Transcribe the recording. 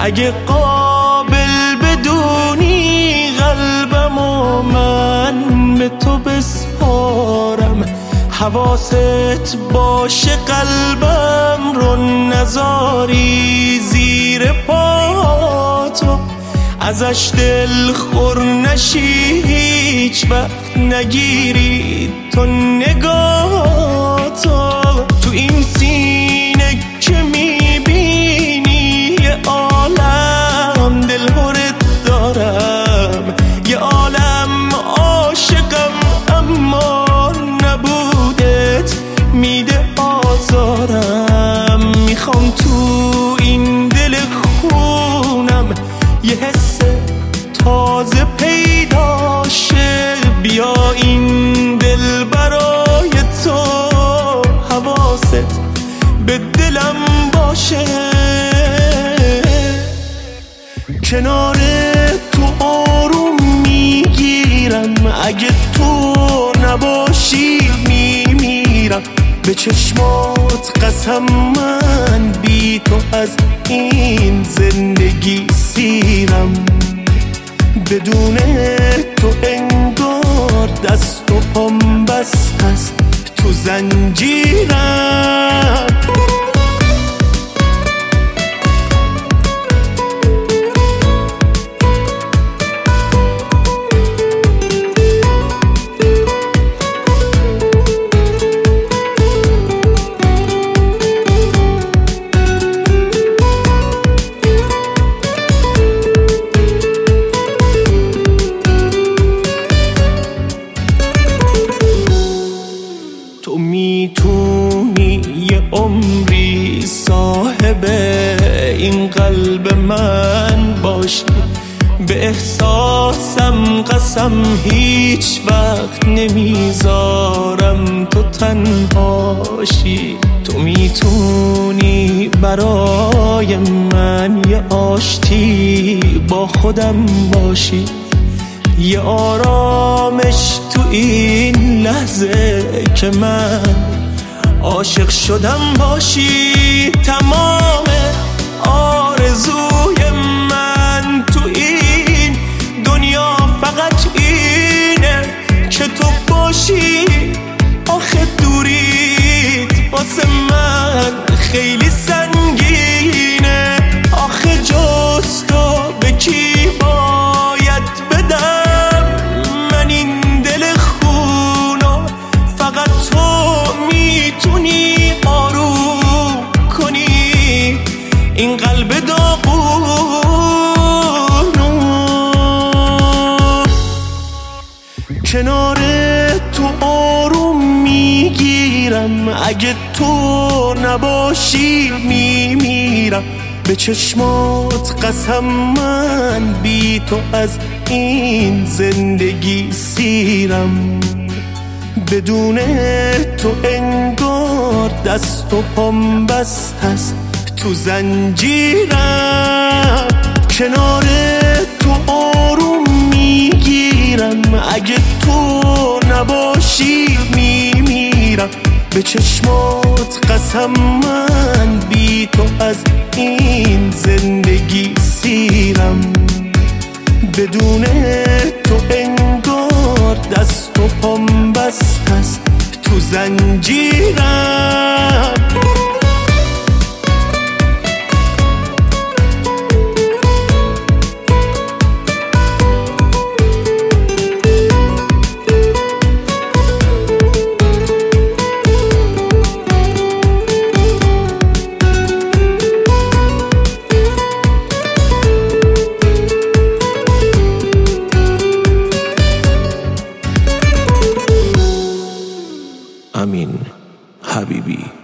اگه قابل بدونی قلبمو من به تو بسپارم، حواست باشه قلبم رو نذاری زیر پاتو، ازش دل خور نشی هیچ وقت نگیری تو نگاهتو. تو این سینه که میبینی یه عالم دلهرت دارم، یه عالم عاشقم اما نبودت میده آزارم. میخوام تو این دل خونم یه حس تازه پیدا شه، بیا این دل برای تو حواست به دلم باشه. کنار تو آروم میگیرم، اگه تو نباشی میمیرم. به چشمات قسم من بی تو از این زندگی سیرم، بدون تو انگار دست و پام بست است تو زنجیرم. تو میتونی یه عمری صاحب این قلب من باشی، به احساسم قسم هیچ وقت نمیذارم تو تنهاشی. تو میتونی برای من یه آشتی با خودم باشی، یه آرامش تو این لحظه که من عاشق شدم باشی. تمام آرزوی من تو این دنیا فقط اینه که تو باشی. آخه دوریت واسه من خیلی سنگینه، آخه جز تو به کی باید بدم من این دل خونو؟ فقط تو میتونی آروم کنی این قلب داغونو. کنار تو آروم میگیرم، اگه تو نباشی میمیرم. به چشمات قسم من بی تو از این زندگی سیرم، بدون تو انگار دست و پام بست است تو زنجیرم. کنار تو آروم میگیرم، اگه تو نباشی میمیرم. به چشمات قسم من بی تو از این زندگی سیرم، بدون تو انگار دست و پام بست است تو زنجیرم. امین حبیبی.